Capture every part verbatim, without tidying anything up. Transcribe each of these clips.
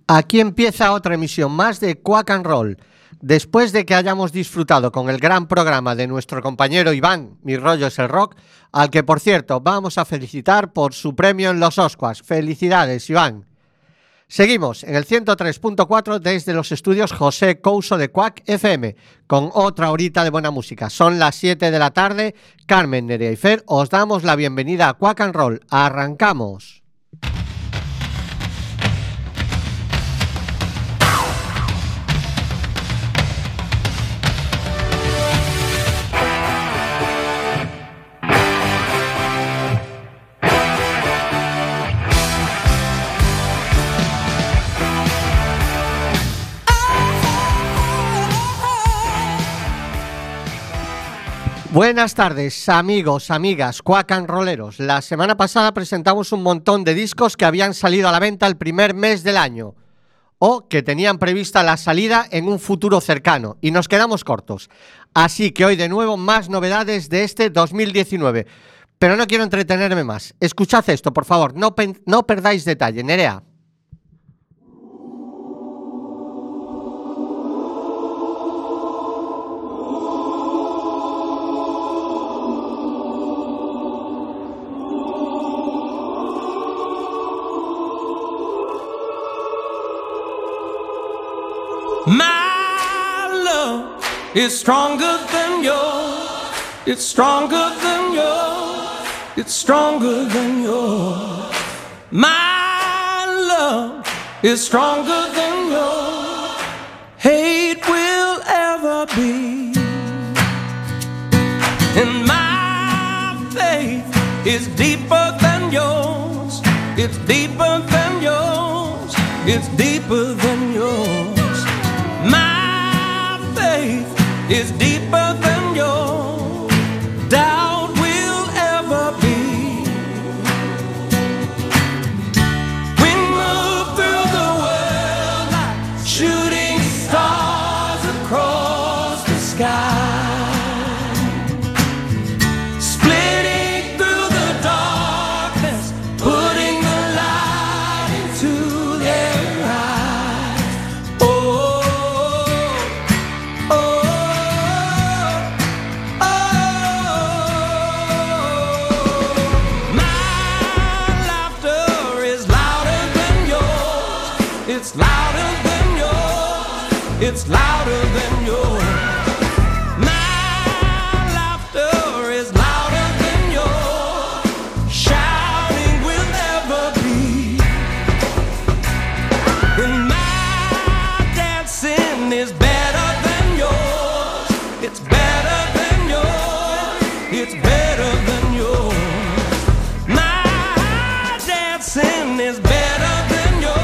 Aquí empieza otra emisión más de Quack and Roll. Después de que hayamos disfrutado con el gran programa de nuestro compañero Iván, Mi rollo es el rock, al que por cierto vamos a felicitar por su premio en los Oscars. Felicidades, Iván. Seguimos en el ciento tres punto cuatro desde los estudios José Couso de Quack F M con otra horita de buena música. Son las siete de la tarde. Carmen, Nerea y Fer, os damos la bienvenida a Quack and Roll. Arrancamos. Buenas tardes, amigos, amigas, Quack and Rolleros. La semana pasada presentamos un montón de discos que habían salido a la venta el primer mes del año o que tenían prevista la salida en un futuro cercano y nos quedamos cortos. Así que hoy de nuevo más novedades de este dos mil diecinueve. Pero no quiero entretenerme más. Escuchad esto, por favor, no, pen- no perdáis detalle. Nerea. My love is stronger than yours. It's stronger than yours. It's stronger than yours. My love is stronger than yours. Hate will ever be. And my faith is deeper than yours. It's deeper than yours. It's deeper than yours. My faith is deeper than your doubt will ever be. We move through the world like shooting stars across the sky, splitting through the darkness, putting the light into their eyes. Oh, it's louder than yours. It's louder than yours. My laughter is louder than yours. Shouting will never be. And my dancing is better than yours. It's better than yours. It's better than yours. My dancing is better than yours.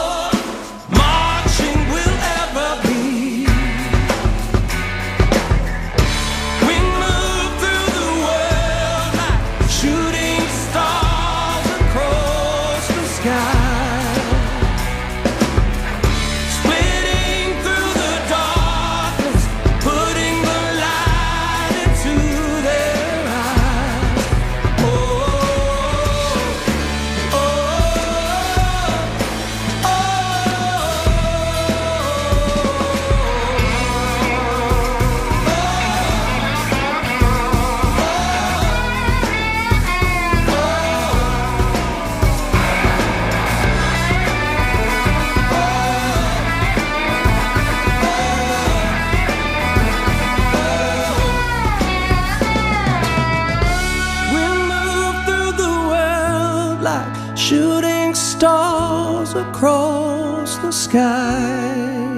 Shooting stars across the sky,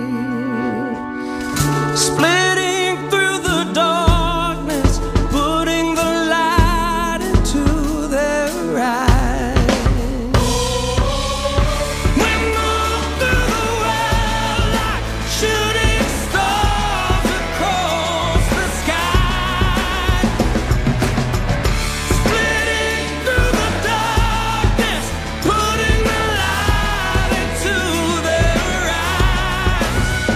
splitting through the darkness, putting the light into their eyes. We move through the world like shooting stars across the sky, splitting through the darkness, putting the light into their eyes.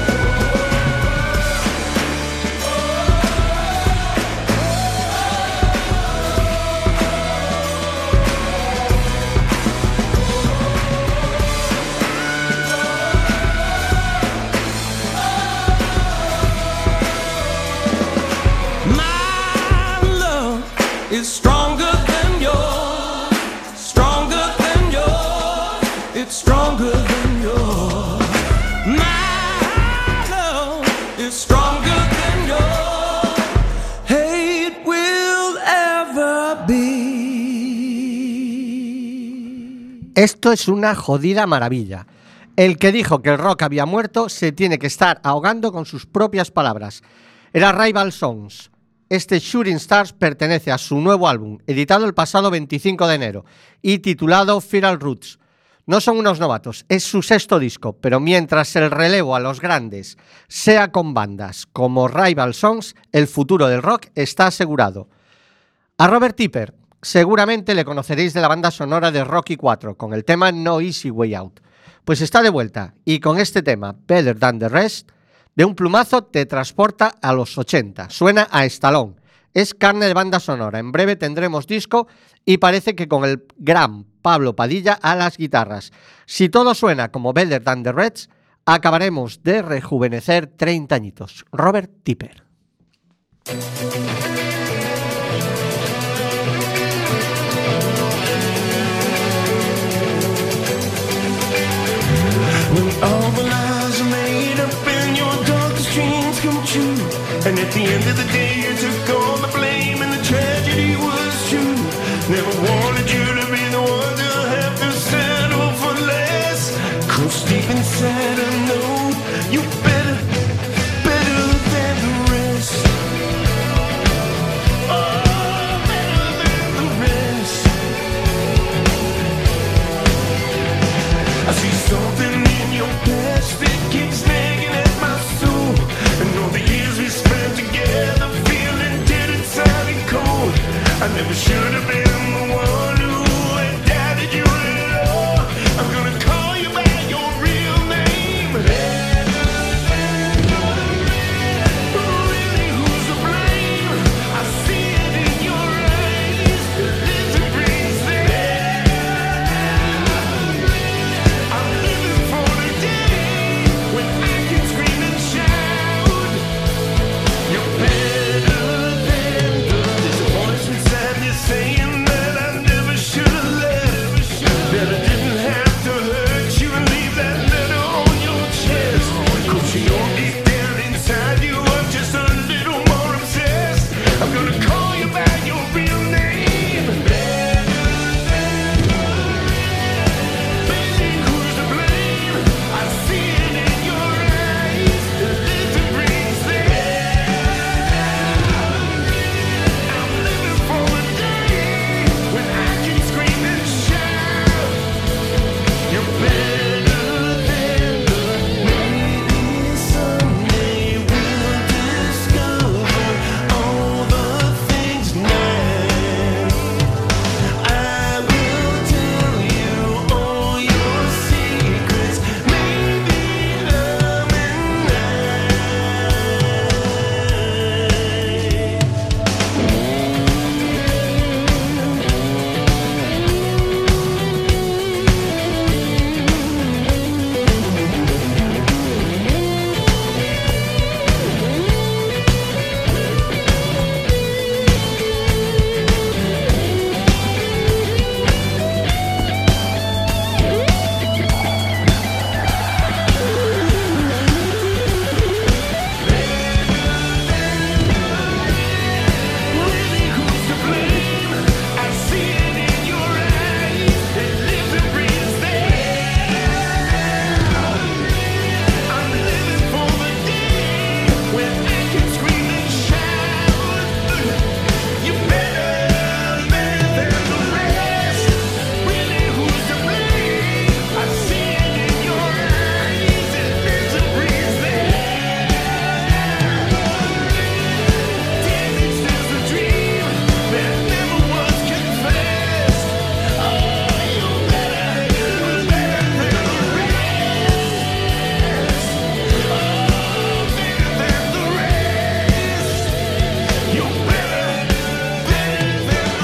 Esto es una jodida maravilla. El que dijo que el rock había muerto se tiene que estar ahogando con sus propias palabras. Era Rival Sons. Este Shooting Stars pertenece a su nuevo álbum, editado el pasado veinticinco de enero y titulado Feral Roots. No son unos novatos, es su sexto disco, pero mientras el relevo a los grandes sea con bandas como Rival Sons, el futuro del rock está asegurado. A Robert Tipper seguramente le conoceréis de la banda sonora de Rocky cuatro, con el tema No Easy Way Out. Pues está de vuelta, y con este tema, Better Than the Rest, de un plumazo te transporta a los ochenta. Suena a Stallone. Es carne de banda sonora. En breve tendremos disco y parece que con el gran Pablo Padilla a las guitarras. Si todo suena como Better Than the Reds, acabaremos de rejuvenecer treinta añitos. Robert Tipper. All the lies are made up and your darkest dreams come true. And at the end of the day you took all the blame and the tragedy was true. Never wanted you to be the one to have to settle for less. Cause deep inside I know you better, better than the rest. Oh, better than the rest. I see something in your past that keeps nagging at my soul. And all the years we spent together feeling dead inside and cold. I never should have been the one who had doubted you at all. I'm gonna call you by your real name. Really, who's to blame? I see it in your eyes. Lives and breathes there. I'm living for the day when I can scream and shout. You're better than good. There's a voice inside me saying that I never should have left. That I didn't have to hurt you and leave that letter on your chest. Cause you know deep down inside you are just a little more obsessed. I'm gonna call you by your real name. Baby, who's to blame? I see it in your eyes. It lives and breathes there. I'm living for a day when I can scream and shout. You're better than good. Maybe someday we'll discover all the things now. I will tell you all your secrets. Maybe I'm in night. Really, who's to blame? I see it in your eyes. It lives and breathes there. I'm living for the day when I can scream and shout. You better, better than the rest. Really, who's to blame? I see it in your eyes. It lives and breathes there. Damage is a dream that never was confessed. Oh, you better, better than the rest. Oh, better than the rest. You better, better than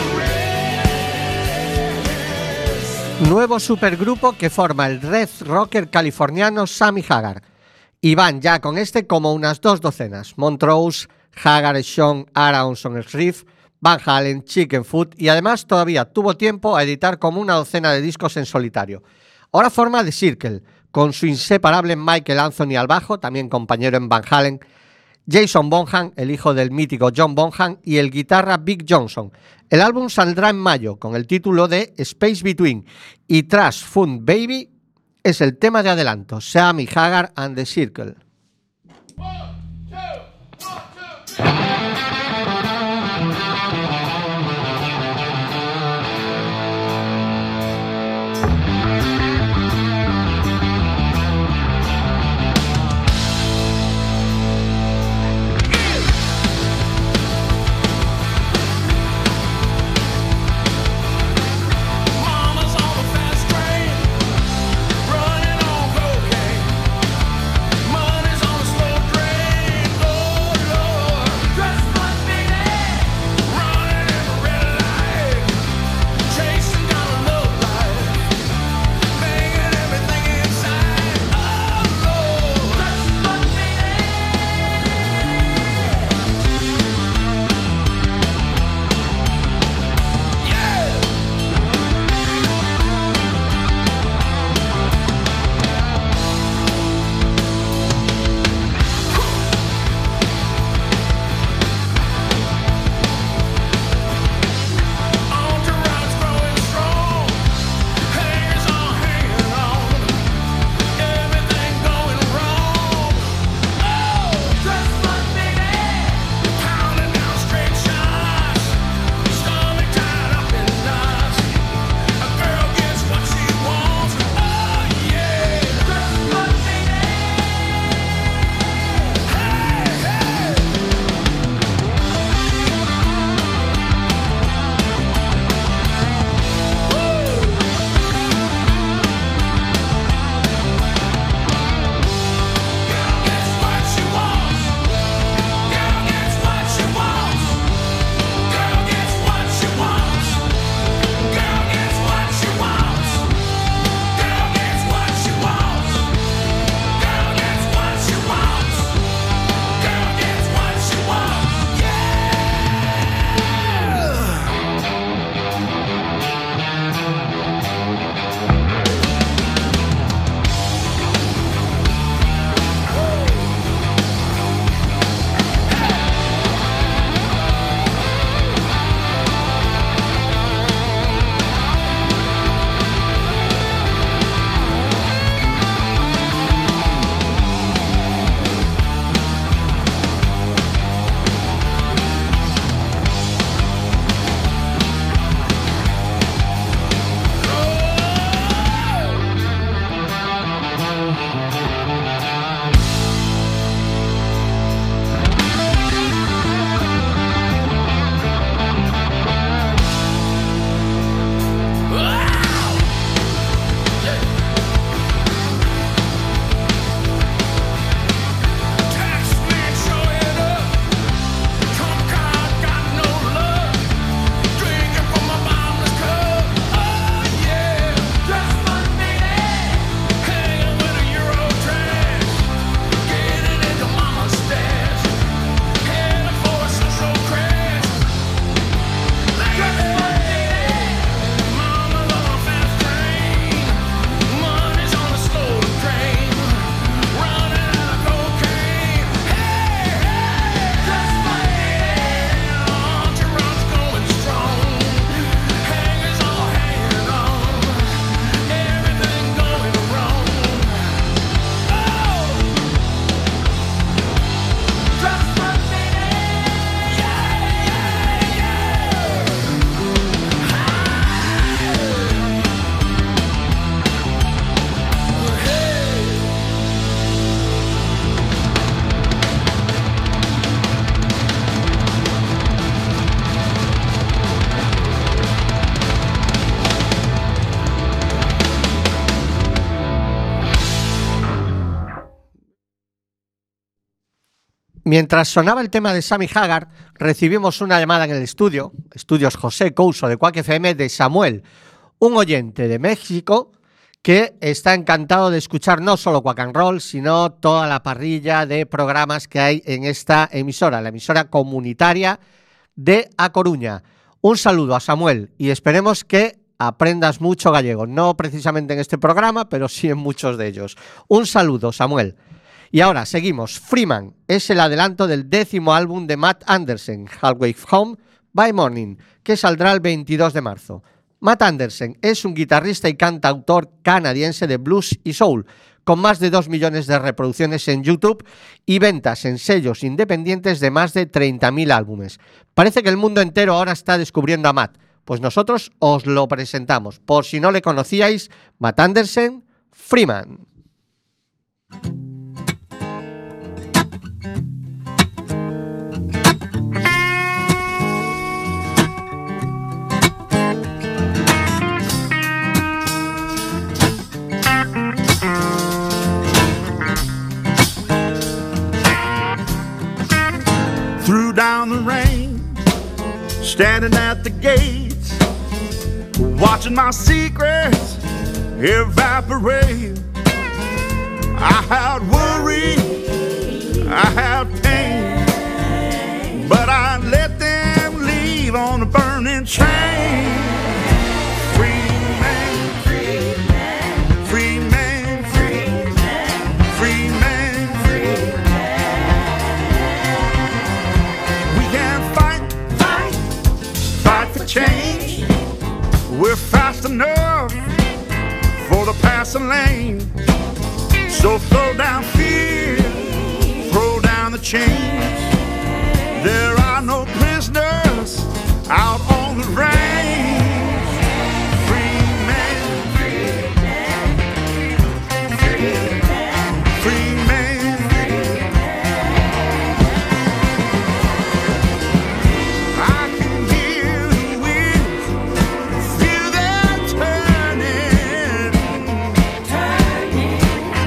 the rest. Nuevo supergrupo que forma el red rocker californiano Sammy Hagar. Y van ya con este como unas dos docenas. Montrose, Hagar, Sean, Aronson, el Riff, Van Halen, Chicken Foot, y además todavía tuvo tiempo a editar como una docena de discos en solitario. Ahora forma The Circle, con su inseparable Michael Anthony al bajo, también compañero en Van Halen. Jason Bonham, el hijo del mítico John Bonham, y el guitarra Vic Johnson. El álbum saldrá en mayo con el título de Space Between, y Trash Fun Baby es el tema de adelanto, Sammy Hagar and the Circle. Mama's on the fast train, running on cocaine. Money's on the slow train, oh Lord. Dress my baby, running in the red light, chasing down a love life, banging everything inside, oh Lord. Dress my baby. Yeah. Entourage growing strong, hangers on hanging on, everything going wrong. Oh, dress my baby, pounding down straight shots, stomach tied up in knots. A girl gets what she wants. Oh yeah, dress my baby. Hey, hey. Girl gets what she wants. Girl gets what she wants. Girl gets what she wants. Girl gets what she wants. Girl gets what she wants. Girl gets what she wants. Girl gets what she wants. Taxman showing up, trump card got no luck, drinking from a bottomless cup. Oh yeah, dress my baby, hanging with a Euro trash, getting into mama's stash, heading for a social crash. Dress my baby, mama's on a fast train, money's on a slow train, running out of cocaine. Hey, hey, dress my baby, entourage going strong, hangers all hanging on, everything going wrong. Oh, dress my baby, yeah, yeah, yeah. Mientras sonaba el tema de Sammy Hagar, recibimos una llamada en el estudio, Estudios José Couso de Quack F M, de Samuel, un oyente de México que está encantado de escuchar no solo Quack and Roll, sino toda la parrilla de programas que hay en esta emisora, la emisora comunitaria de A Coruña. Un saludo a Samuel y esperemos que aprendas mucho gallego, no precisamente en este programa, pero sí en muchos de ellos. Un saludo, Samuel. Y ahora seguimos. Freeman es el adelanto del décimo álbum de Matt Anderson, Halfway Home by Morning, que saldrá el veintidós de marzo. Matt Anderson es un guitarrista y cantautor canadiense de blues y soul, con más de dos millones de reproducciones en YouTube y ventas en sellos independientes de más de treinta mil álbumes. Parece que el mundo entero ahora está descubriendo a Matt, pues nosotros os lo presentamos. Por si no le conocíais, Matt Anderson, Freeman. Threw down the rain, standing at the gates, watching my secrets evaporate. I had worry, I had pain, but I let them leave on a burning train. Free man, free man, free man, free man, free man, free man. We can fight, fight, fight for change. We're fast enough for the passing lane. So throw down fear, throw down the chains. There are no prisoners out on the range. Free man, free man, free man, free man, free man. I can hear the winds, feel them turning, turning.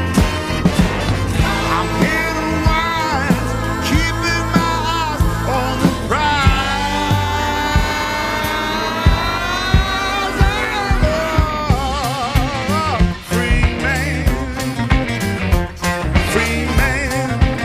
I'm hearing wise, keeping my eyes on the prize. Free man, free man.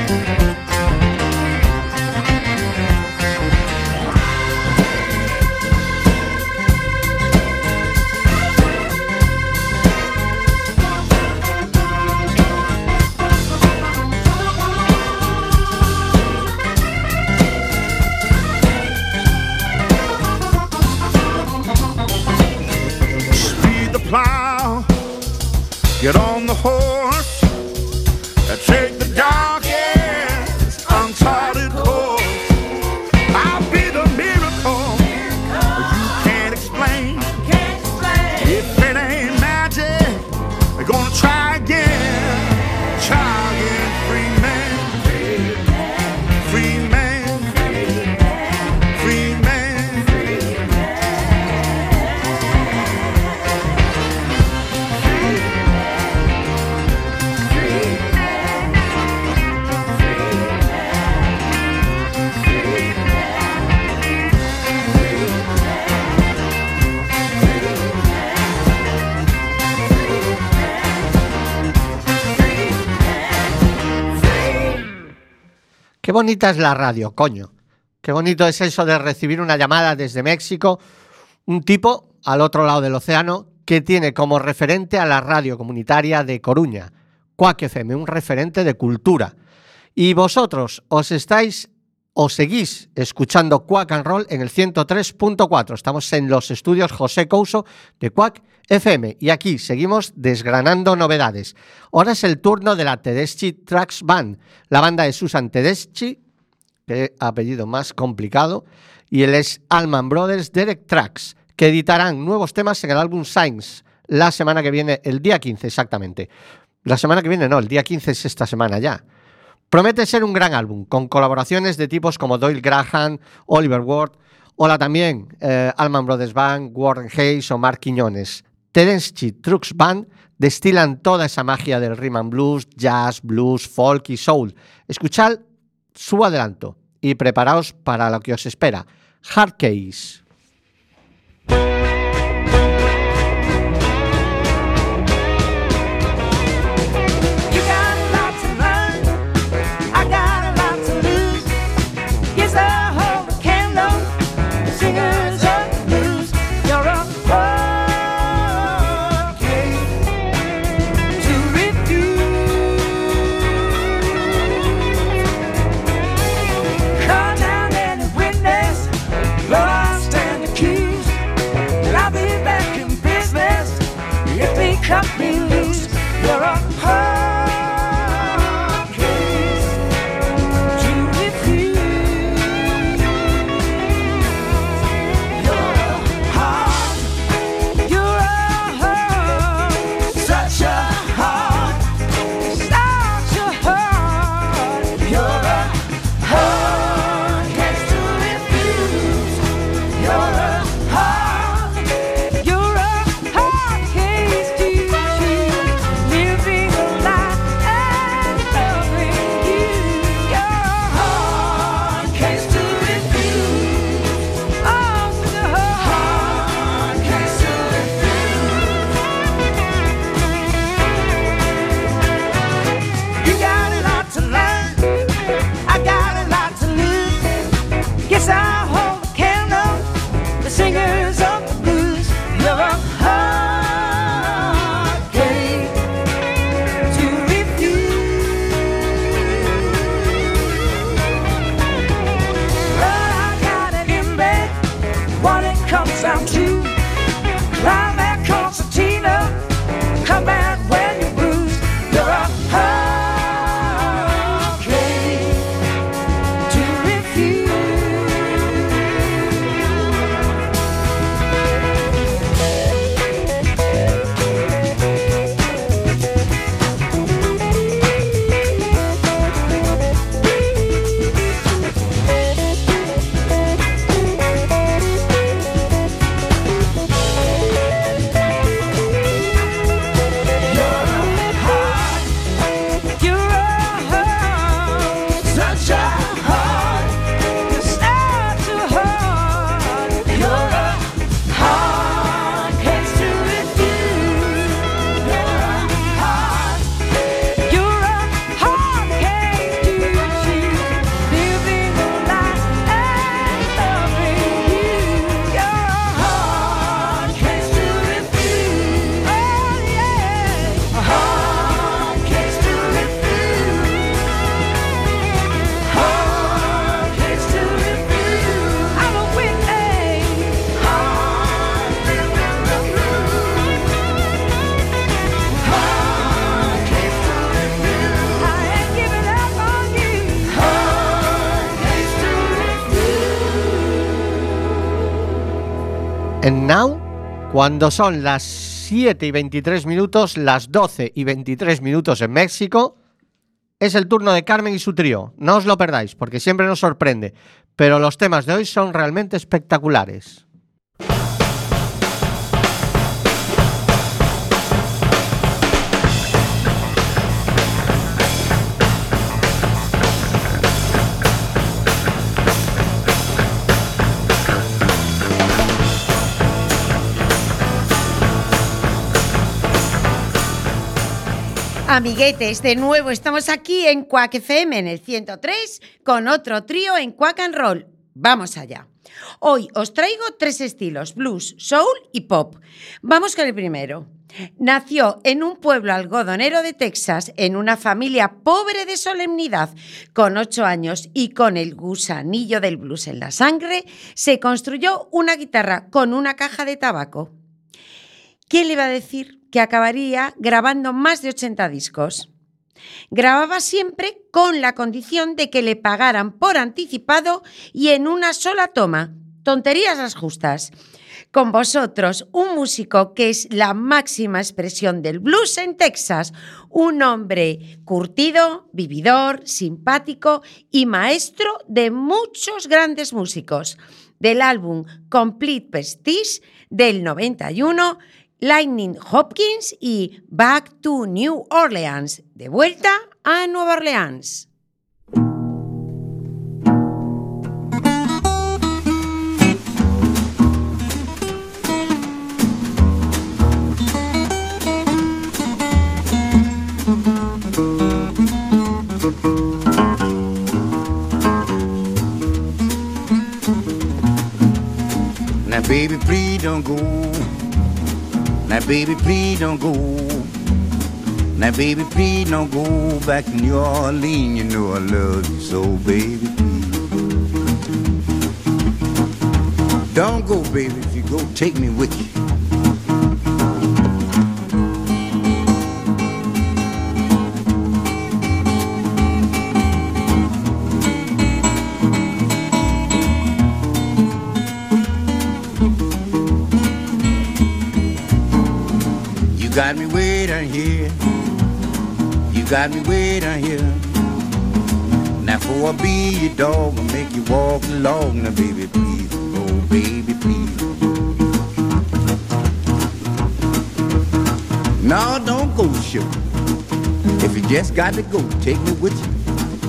Speed the plow, get on the horse, and take the darkest uncharted course. I'll be the miracle you can't explain. If it ain't magic, we're gonna try again. Try again, free man, free man, free man. Qué bonita es la radio, coño. Qué bonito es eso de recibir una llamada desde México, un tipo al otro lado del océano que tiene como referente a la radio comunitaria de Coruña, Quack F M, un referente de cultura. Y vosotros os estáis, os seguís escuchando Quack and Roll en el ciento tres punto cuatro. Estamos en los estudios José Couso de Quack F M y aquí seguimos desgranando novedades. Ahora es el turno de la Tedeschi Trucks Band, la banda de Susan Tedeschi, qué apellido más complicado, y él es Allman Brothers Derek Trucks, que editarán nuevos temas en el álbum Signs la semana que viene, el día quince exactamente. La semana que viene no, el día quince es esta semana ya. Promete ser un gran álbum, con colaboraciones de tipos como Doyle Graham, Oliver Ward, o la también eh, Allman Brothers Band, Warren Hayes o Mark Quiñones. Tedeschi Trucks Band destilan toda esa magia del rhythm and blues, jazz, blues, folk y soul. Escuchad su adelanto y preparaos para lo que os espera. Hard Case. Refuse cut me loose. You're a hard case to refuse. You're a hard, you're a hard, such a hard, such a hard. You're a hard case to refuse. You're a hard, you're a hard case to choose. Living a life and loving you. You're a hard case to refuse. Oh, such a hard case to refuse. You got a lot to learn. I got a lot to lose. Guess I'll hold the candle. The singers of the blues. You're a hard case to refuse. But I got it in bed. What it comes down to. Climb that concertina. Come back when you're bruised. You're a hard case to refuse. You're a hard, such a hard, you're such a hard. You're a hard case to refuse. You're a hard, you're a hard case to choose. Living a life and loving you. You're a hard case to refuse. Oh yeah, a hard case to refuse. Hard case to refuse. I'm a witness. Hard case to refuse. Hard case to refuse. I ain't giving up on you. Hard case to refuse. And now, cuando son las siete y veintitrés minutos, las doce y veintitrés minutos en México, es el turno de Carmen y su trío. No os lo perdáis, porque siempre nos sorprende. Pero los temas de hoy son realmente espectaculares. Amiguetes, de nuevo estamos aquí en Quack F M en el ciento tres con otro trío en Quack and Roll. Vamos allá. Hoy os traigo tres estilos, blues, soul y pop. Vamos con el primero. Nació en un pueblo algodonero de Texas en una familia pobre de solemnidad. Con ocho años y con el gusanillo del blues en la sangre, se construyó una guitarra con una caja de tabaco. ¿Quién le iba a decir que acabaría grabando más de ochenta discos? Grababa siempre con la condición de que le pagaran por anticipado y en una sola toma. Tonterías las justas. Con vosotros, un músico que es la máxima expresión del blues en Texas, un hombre curtido, vividor, simpático y maestro de muchos grandes músicos. Del álbum Complete Prestige del noventa y uno, Lightning Hopkins y Back to New Orleans, de vuelta a Nueva Orleans. Now baby, please don't go. Now baby, please don't go. Now baby, please don't go back to New Orleans. You know I love you so, baby, please. Don't go, baby. If you go, take me with you. down here. You got me way down here. Now for I be your dog, I'll make you walk along. Now baby, please, oh baby, please. No, don't go sure. If you just got to go, take me with you.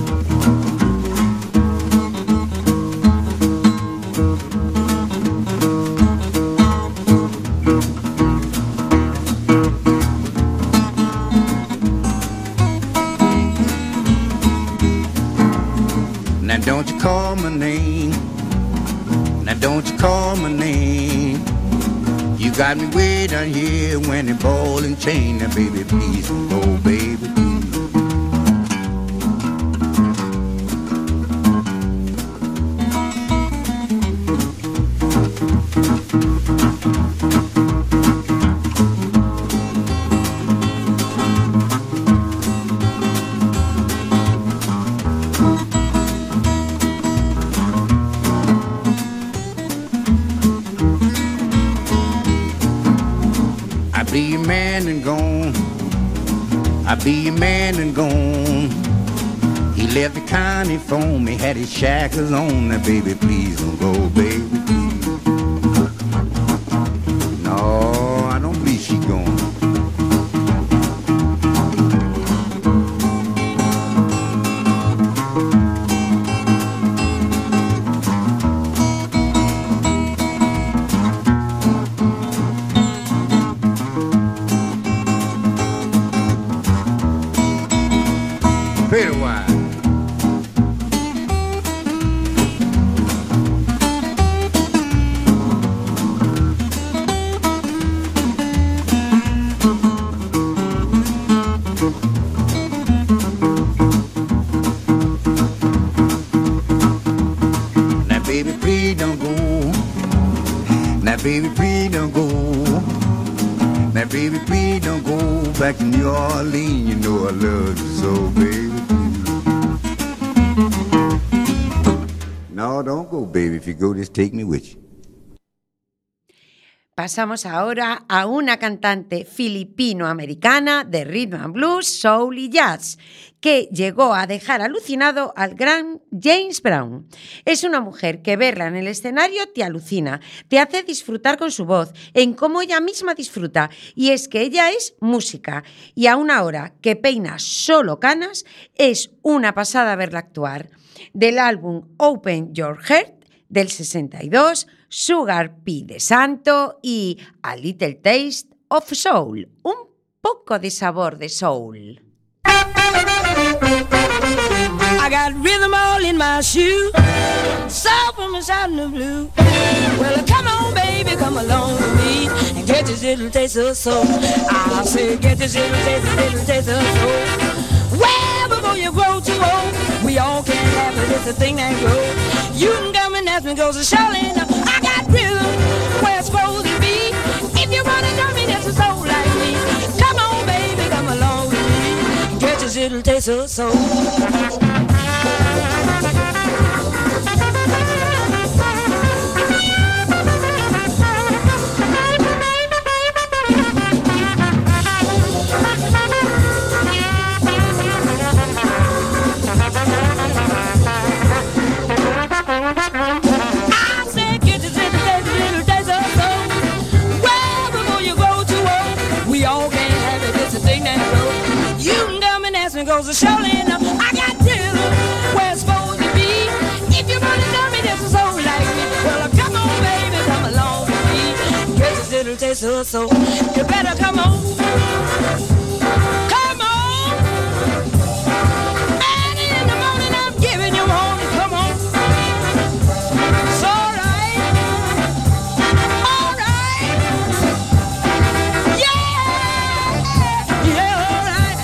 Now don't you call my name. Now don't you call my name. You got me way down here when the ball and chain. Now baby, please, oh baby, please. I be a man and gone. I be a man and gone. He left the county for me, had his shackles on. Now baby, please don't go, baby, please. No, I don't believe she gone. Pretty wide. Now baby, please don't go. Now baby, please don't go. Now baby, please don't go back to New Orleans. You know I love you so, baby. No, don't go, baby. If you go, just take me with you. Pasamos ahora a una cantante filipino-americana de rhythm and blues, soul y jazz, que llegó a dejar alucinado al gran James Brown. Es una mujer que verla en el escenario te alucina, te hace disfrutar con su voz, en cómo ella misma disfruta, y es que ella es música, y aún ahora que peina solo canas, es una pasada verla actuar. Del álbum Open Your Heart del sesenta y dos, Sugar Pea de Santo y A Little Taste of Soul, un poco de sabor de soul. I got rhythm all in my shoe, soul from inside the blue. Well, come on, baby, come along with me and get this little taste of soul. I'll say, get this little taste, little taste of soul. Well, before you grow too old, we all can have it. It's a thing that grows. You can come and ask me, goes to Charlotte. I got rhythm where it's supposed to be. If you wanna know me, that's a soul like me. Come on, baby, come along with me. Get this little taste of soul. Goes a showing up. I got rhythm where it's supposed to be. If you wanna know me, there's a soul like me. Well, come on, baby, come along with me. Get this little taste of soul. You better come on. Come on. Early in the morning, I'm giving you one. Come on. It's all right. All right. Yeah. Yeah, all right.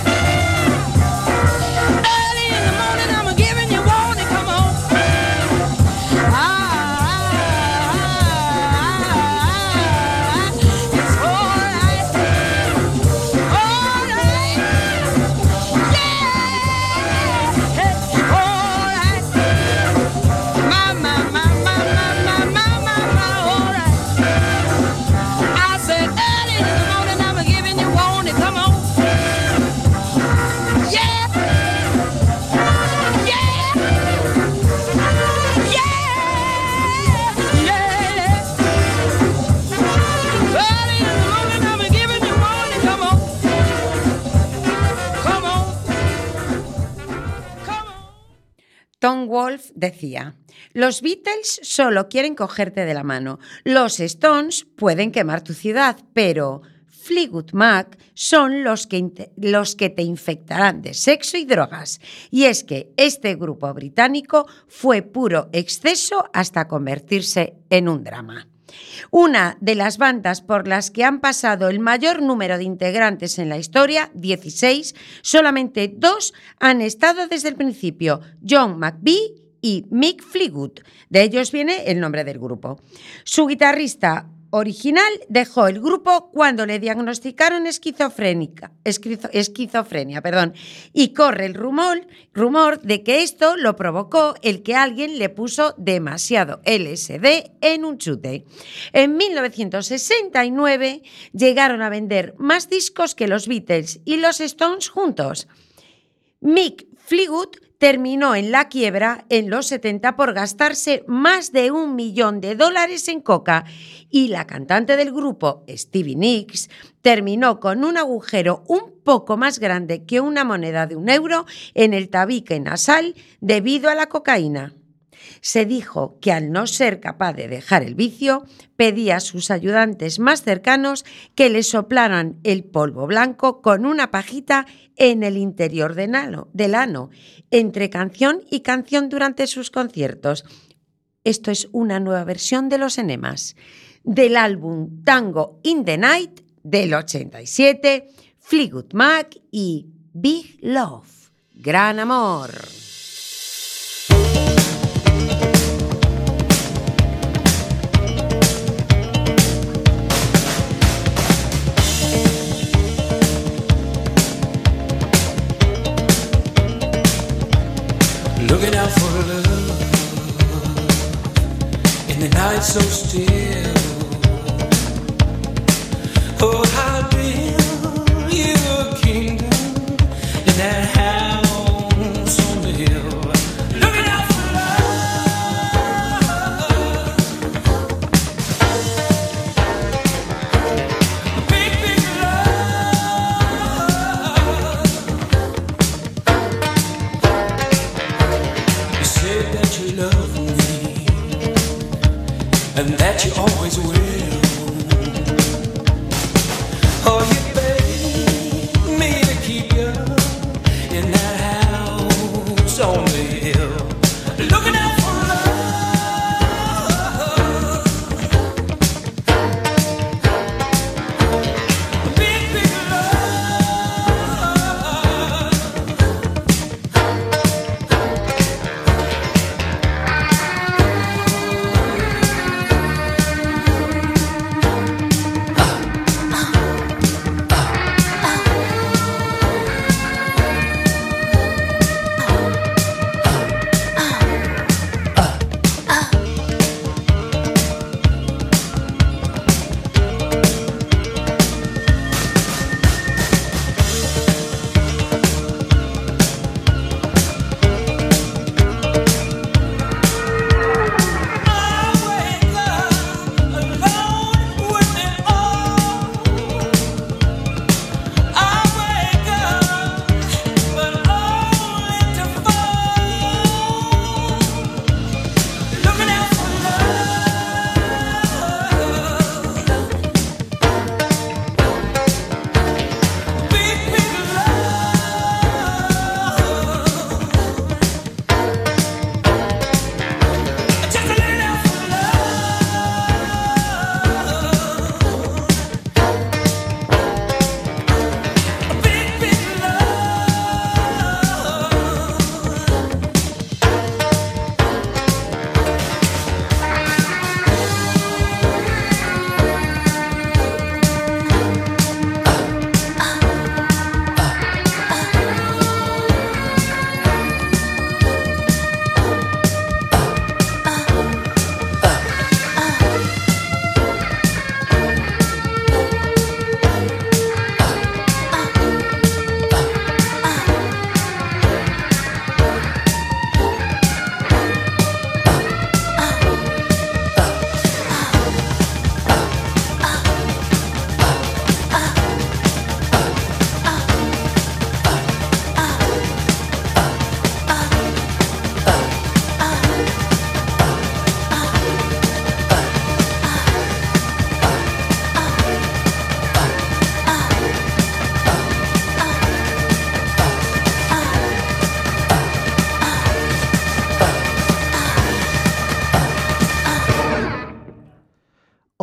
Early in the morning, I'm giving you one. Come on. Ah, ah, ah, ah, ah. It's all right. Oh, Tom Wolfe decía: los Beatles solo quieren cogerte de la mano, los Stones pueden quemar tu ciudad, pero Fleetwood Mac son los que, los que te infectarán de sexo y drogas. Y es que este grupo británico fue puro exceso hasta convertirse en un drama. Una de las bandas por las que han pasado el mayor número de integrantes en la historia, dieciséis, solamente dos han estado desde el principio: John McVie y Mick Fleetwood. De ellos viene el nombre del grupo. Su guitarrista original dejó el grupo cuando le diagnosticaron esquizofrénica, esquizo, esquizofrenia, perdón, y corre el rumor, rumor de que esto lo provocó el que alguien le puso demasiado L S D en un chute. En mil novecientos sesenta y nueve llegaron a vender más discos que los Beatles y los Stones juntos. Mick Fleetwood terminó en la quiebra en los setenta por gastarse más de un millón de dólares en coca, y la cantante del grupo, Stevie Nicks, terminó con un agujero un poco más grande que una moneda de un euro en el tabique nasal debido a la cocaína. Se dijo que al no ser capaz de dejar el vicio, pedía a sus ayudantes más cercanos que le soplaran el polvo blanco con una pajita en el interior del ano, del ano, entre canción y canción durante sus conciertos. Esto es una nueva versión de los enemas. Del álbum Tango in the Night del ochenta y siete, Fleetwood Mac y Big Love, Gran Amor. Looking out for love in the night so still. Oh, how build you a kingdom in that house on the hill. Looking out for love, big, big love. You said that you love me and that you always will. Oh, you beg me to keep you in that house on the hill, looking out for love, big, big love.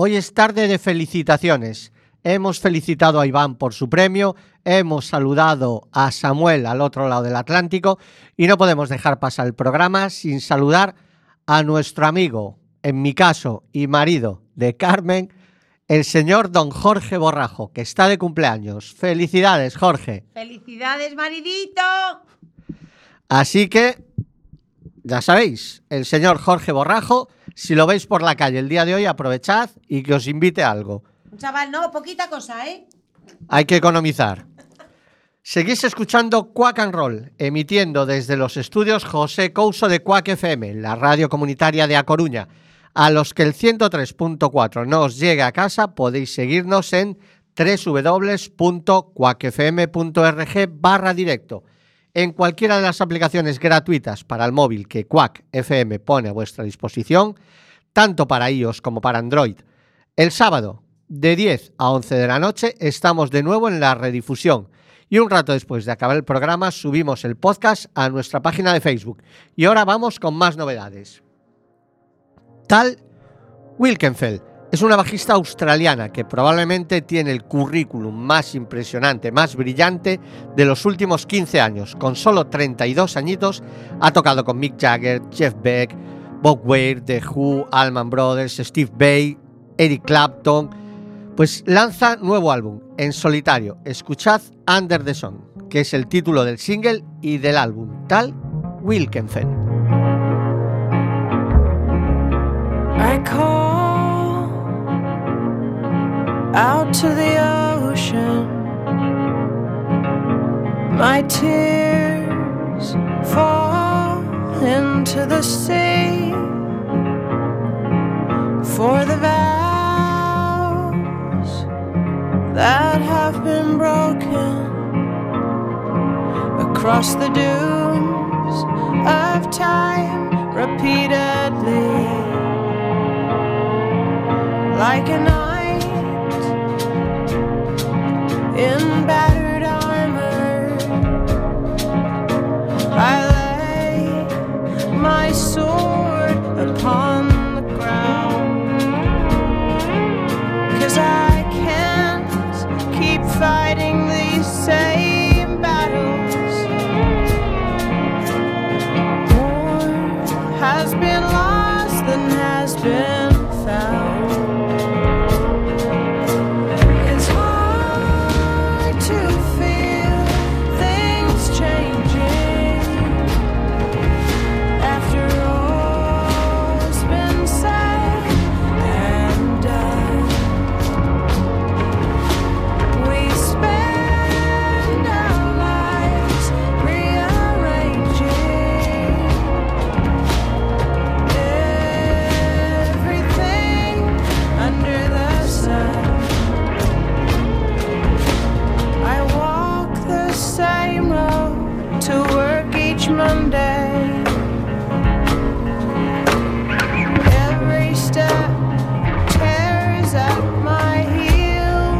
hoy es tarde de felicitaciones. Hemos felicitado a Iván por su premio, hemos saludado a Samuel al otro lado del Atlántico y no podemos dejar pasar el programa sin saludar a nuestro amigo, en mi caso, y marido de Carmen, el señor don Jorge Borrajo, que está de cumpleaños. ¡Felicidades, Jorge! ¡Felicidades, maridito! Así que, ya sabéis, el señor Jorge Borrajo, si lo veis por la calle el día de hoy, aprovechad y que os invite a algo. Un chaval, no, poquita cosa, ¿eh? Hay que economizar. Seguís escuchando Quack and Roll, emitiendo desde los estudios José Couso de Quack F M, la radio comunitaria de A Coruña. A los que el ciento tres punto cuatro no os llegue a casa, podéis seguirnos en doble u doble u doble u punto quack f m punto org barra directo. En cualquiera de las aplicaciones gratuitas para el móvil que Quack F M pone a vuestra disposición, tanto para iOS como para Android. El sábado, de diez a once de la noche, estamos de nuevo en la redifusión y un rato después de acabar el programa subimos el podcast a nuestra página de Facebook. Y ahora vamos con más novedades. Tal Wilkenfeld es una bajista australiana que probablemente tiene el currículum más impresionante, más brillante de los últimos quince años. Con solo treinta y dos añitos ha tocado con Mick Jagger, Jeff Beck, Bob Weir, The Who, Allman Brothers, Steve Vai, Eric Clapton. Pues lanza nuevo álbum en solitario. Escuchad Under the Sun, que es el título del single y del álbum Tal Wilkenfeld. I call out to the ocean, my tears fall into the sea for the vows that have been broken across the dunes of time repeatedly. Like a knight in battered armor, I lay my sword upon the ground, 'cause I can't keep fighting these same battles. More has been lost than has been found. Monday, every step tears at my heel.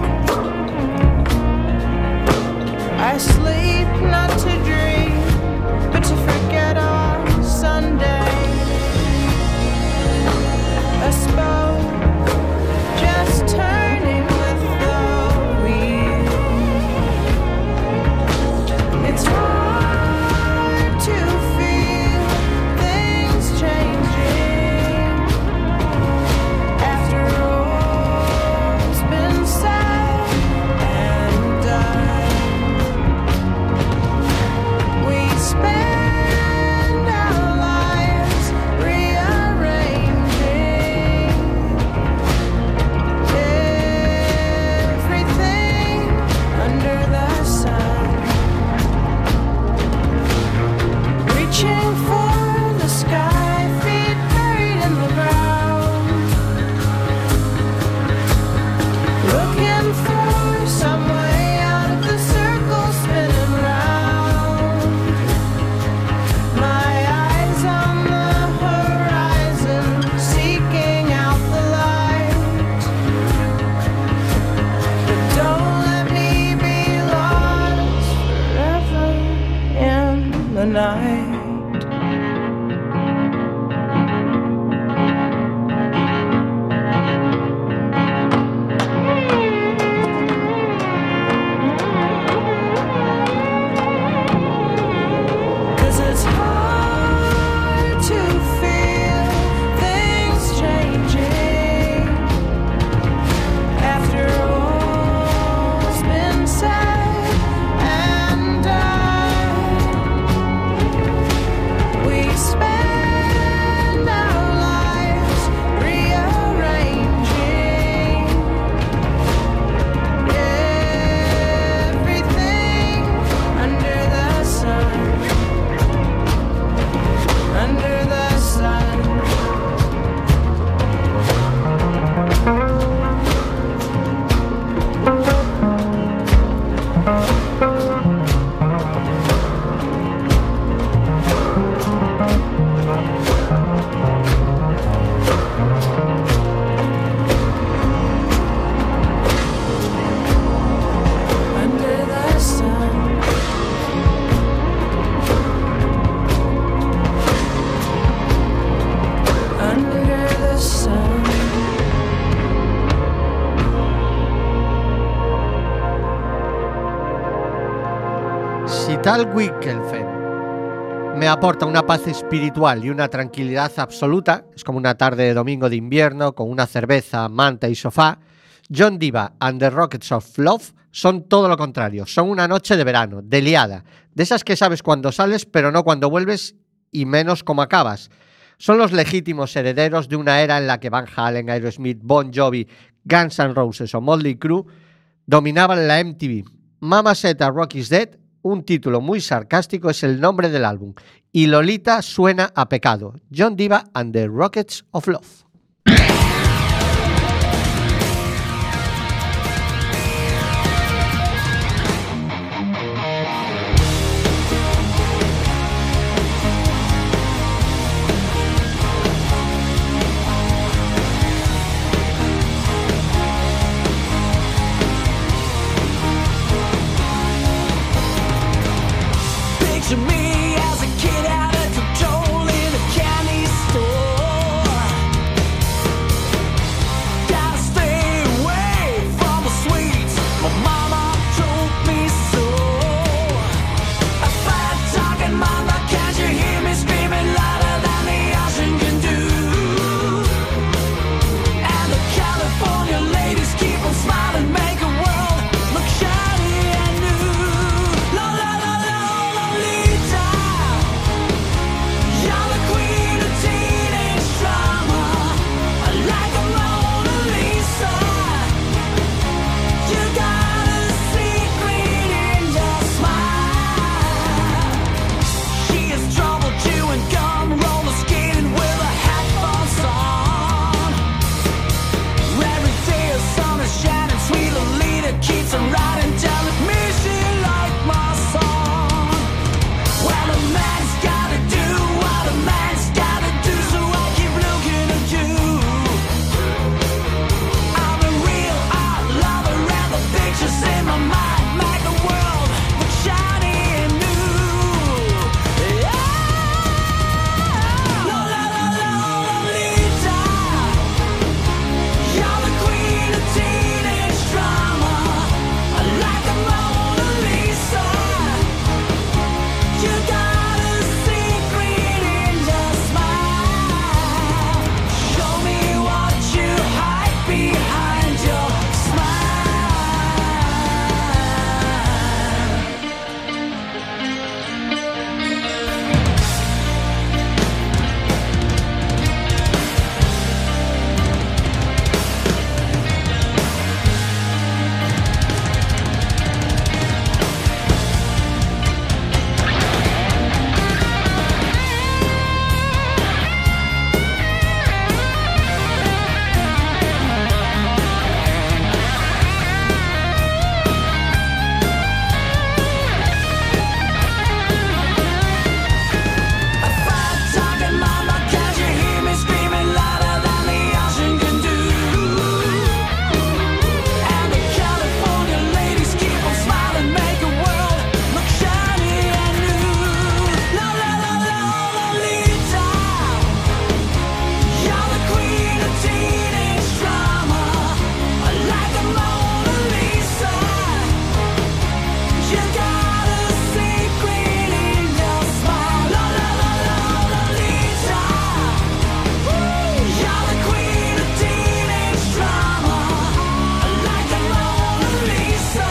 I sleep not to dream, but to forget on Sunday. A spoke just turning with the wheel. It's hard to feel things changing after all's been said and done. We spend our lives rearranging Under the sun, under the sun. Si tal Winklefen me aporta una paz espiritual y una tranquilidad absoluta, es como una tarde de domingo de invierno con una cerveza, manta y sofá, John Diva and the Rockets of Love son todo lo contrario, son una noche de verano, de liada, de esas que sabes cuándo sales pero no cuándo vuelves y menos cómo acabas. Son los legítimos herederos de una era en la que Van Halen, Aerosmith, Bon Jovi, Guns N' Roses o Motley Crue dominaban la M T V. Mama Said a Rock is Dead, un título muy sarcástico, es el nombre del álbum, y Lolita suena a pecado. John Diva and the Rockets of Love. Picture me as a kid out of control in a candy store. Gotta stay away from the sweets. My mama told me so. A fat talking mama, can't you hear me screaming louder than the ocean can do? And the California ladies keep on smiling, make a world look shiny and new. La la la la Lolita, you're the queen of teenage drama, like a Mona Lisa. You got a secret in your smile. She is trouble chewing gum, roller skating with a hat false on. Every day the sun is shining, sweet Lolita keeps on riding, telling me she liked my song. Well, a man's gotta do what a man's gotta do, so I keep looking at you. I'm a real art lover, and the pictures in my mind make the world look shiny and new. Yeah. La la la la Lolita, you're the queen of teenage drama, like a Mona Lisa. You got a secret in your smile. Show me what you hide behind your smile. A fat talking mama, can't you hear me screaming louder than the ocean can do? And the California ladies keep on smiling, make the world look shiny and new. La la la la Lolita, you're the queen of teenage drama, like a Mona Lisa. You got a secret in your smile. La la la la Lolita, you're the queen of teenage drama, like a Mona Lisa.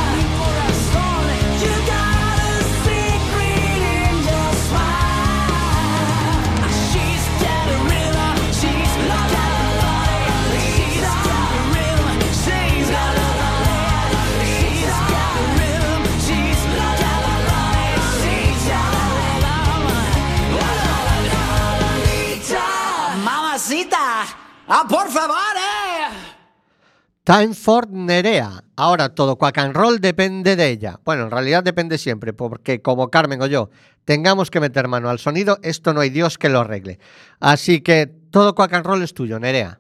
You got a secret in your smile. She's got a rhythm, she's la la la la. She's got a rhythm, she's la la la la. She's got a rhythm, she's la la la la. She's la la la la Lolita. Mamacita, ah, por favor, eh. Time for Nerea. Ahora todo Quack and Roll depende de ella. Bueno, en realidad depende siempre, porque como Carmen o yo tengamos que meter mano al sonido, esto no hay Dios que lo arregle. Así que todo Quack and Roll es tuyo, Nerea.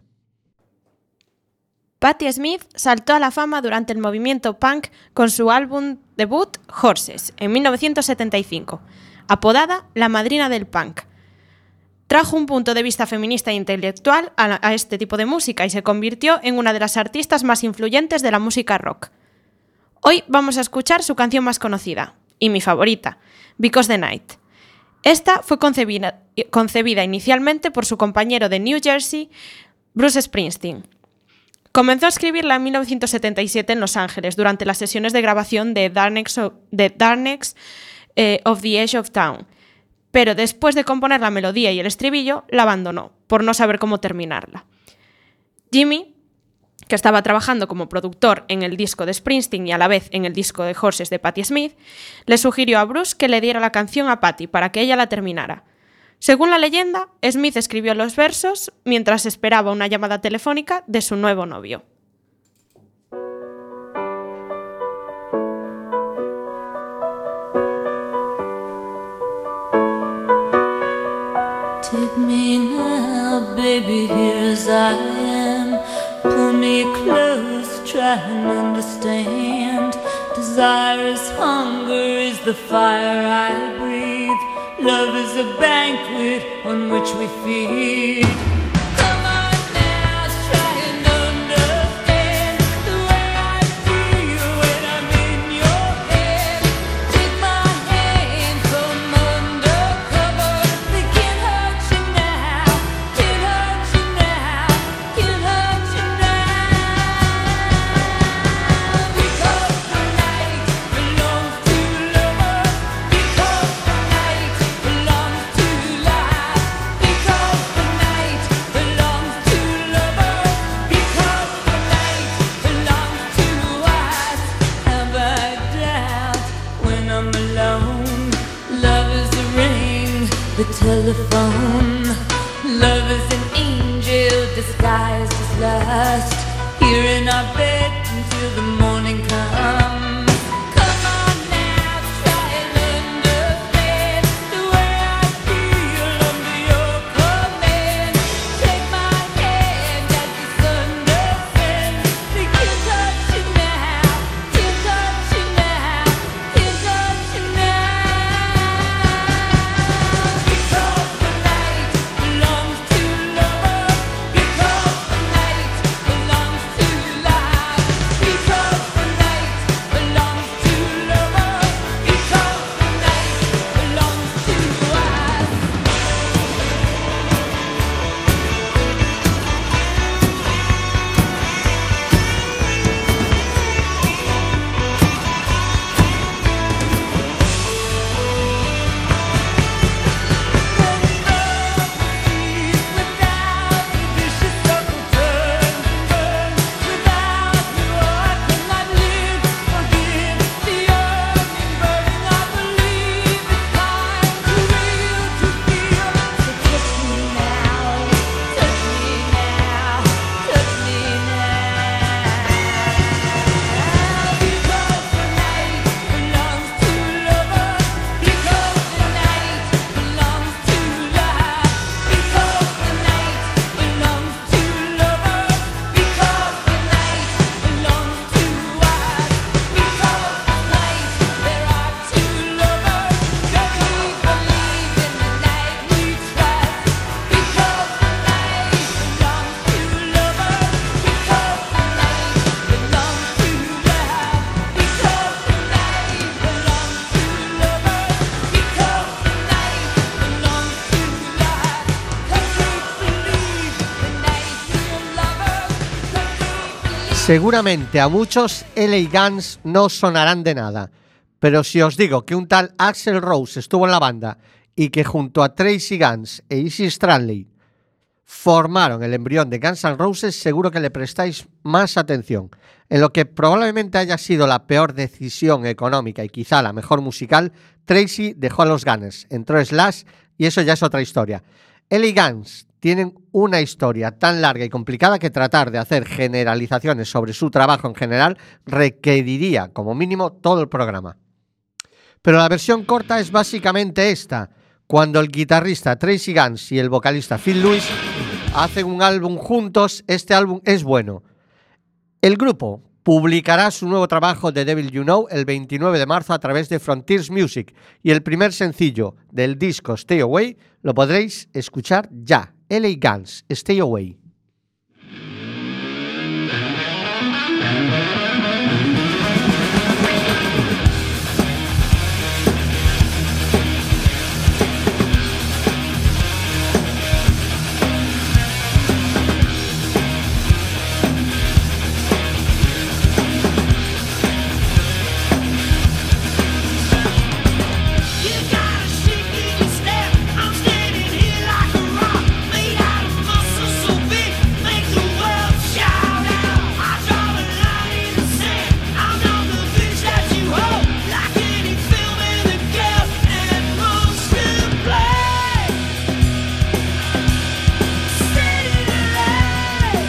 Patti Smith saltó a la fama durante el movimiento punk con su álbum debut Horses en mil novecientos setenta y cinco, apodada la madrina del punk. Trajo un punto de vista feminista e intelectual a, a este tipo de música y se convirtió en una de las artistas más influyentes de la música rock. Hoy vamos a escuchar su canción más conocida, y mi favorita, Because the Night. Esta fue concebida, concebida inicialmente por su compañero de New Jersey, Bruce Springsteen. Comenzó a escribirla en mil novecientos setenta y siete en Los Ángeles durante las sesiones de grabación de Darkness of, de Darkness, eh, of the Edge of Town, pero después de componer la melodía y el estribillo, la abandonó, por no saber cómo terminarla. Jimmy, que estaba trabajando como productor en el disco de Springsteen y a la vez en el disco de Horses de Patti Smith, le sugirió a Bruce que le diera la canción a Patti para que ella la terminara. Según la leyenda, Smith escribió los versos mientras esperaba una llamada telefónica de su nuevo novio. Take me now, baby, here as I am. Pull me close, try and understand. Desire is hunger, is the fire I breathe. Love is a banquet on which we feed. Come on now, try and understand the way I feel when I'm in your head. Take my hand from undercover. They can't hurt you now, can't hurt you now, can't hurt you now. Because the night belongs to lovers. Because the night belongs to life. Because the night belongs to lovers. Because the night belongs to us. Have I doubt when I'm alone? Love is the ring, the telephone. Love is an angel disguised as lust. Here in our bed until the morning comes. Come on now, try and understand the way I feel under your command. Take my hand as the sun descends. They can't touch you now, can't touch you now, can't touch you now. Because the night belongs to lovers. Because the night belongs to life. Because the night belongs to lovers. Because the night belongs to us. Seguramente a muchos L A Guns no sonarán de nada, pero si os digo que un tal Axl Rose estuvo en la banda y que junto a Tracy Guns e Izzy Stradley formaron el embrión de Guns N' Roses, seguro que le prestáis más atención. En lo que probablemente haya sido la peor decisión económica y quizá la mejor musical, Tracy dejó a los Gunners, entró Slash y eso ya es otra historia. L A Guns tienen una historia tan larga y complicada que tratar de hacer generalizaciones sobre su trabajo en general requeriría, como mínimo, todo el programa. Pero la versión corta es básicamente esta: cuando el guitarrista Tracy Guns y el vocalista Phil Lewis hacen un álbum juntos, este álbum es bueno. El grupo publicará su nuevo trabajo The Devil You Know el veintinueve de marzo a través de Frontiers Music, y el primer sencillo del disco Stay Away lo podréis escuchar ya. L A Guns, Stay Away. You got a shake in your step. I'm standing here like a rock, made out of muscle so big, make the world shout out. I draw a line in the sand. I'm not the bitch that you hold, like any film in the girl and monster play. Standing alive,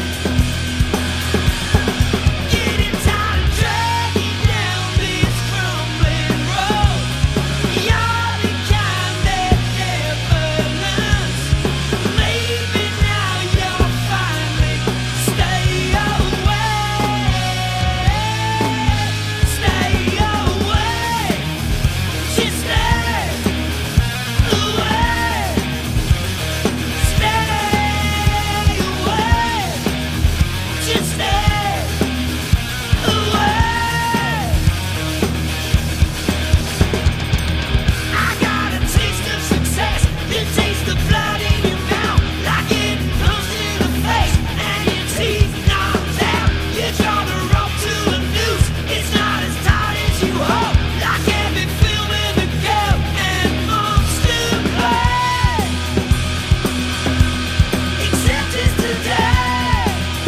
getting tired of dragging down this crumbling road. You're the kind that never learns. Maybe now you'll finally stay away. Stay away. Just stay away. Stay away. Just stay away. I got a taste of success. You taste the blood in your mouth, like getting punched in the face and your teeth knocked out. You draw the rope to the noose. It's not as tight as you hope, like every film in the girl and monster play. Except it's today.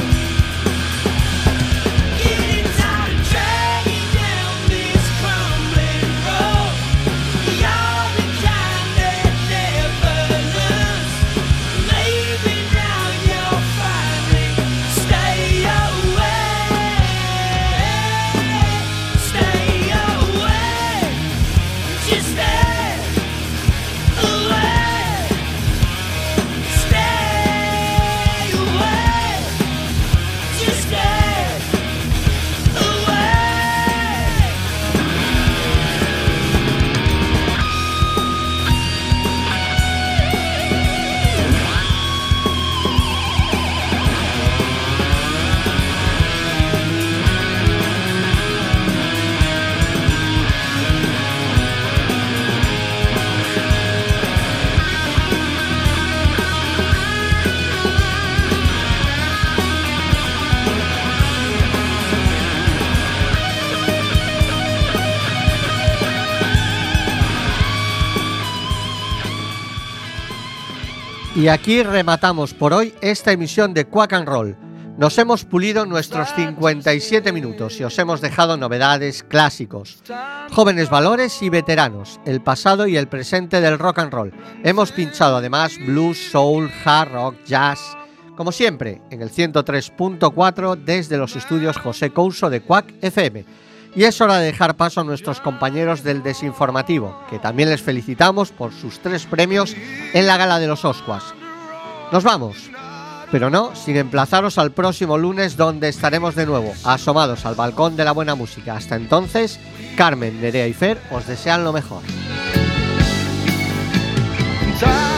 Getting tired of dragging down this crumbling road. You're the kind that never learns. Maybe now you'll finally stay away. Stay away. Just stay away. Stay away. Just stay away. Y aquí rematamos por hoy esta emisión de Quack and Roll. Nos hemos pulido nuestros cincuenta y siete minutos y os hemos dejado novedades, clásicos, jóvenes valores y veteranos, el pasado y el presente del rock and roll. Hemos pinchado además blues, soul, hard rock, jazz, como siempre, en el ciento tres punto cuatro desde los estudios José Couso de Quack F M. Y es hora de dejar paso a nuestros compañeros del Desinformativo, que también les felicitamos por sus tres premios en la gala de los Oscars. Nos vamos, pero no sin emplazaros al próximo lunes, donde estaremos de nuevo, asomados al balcón de la buena música. Hasta entonces, Carmen, Nerea y Fer os desean lo mejor. Time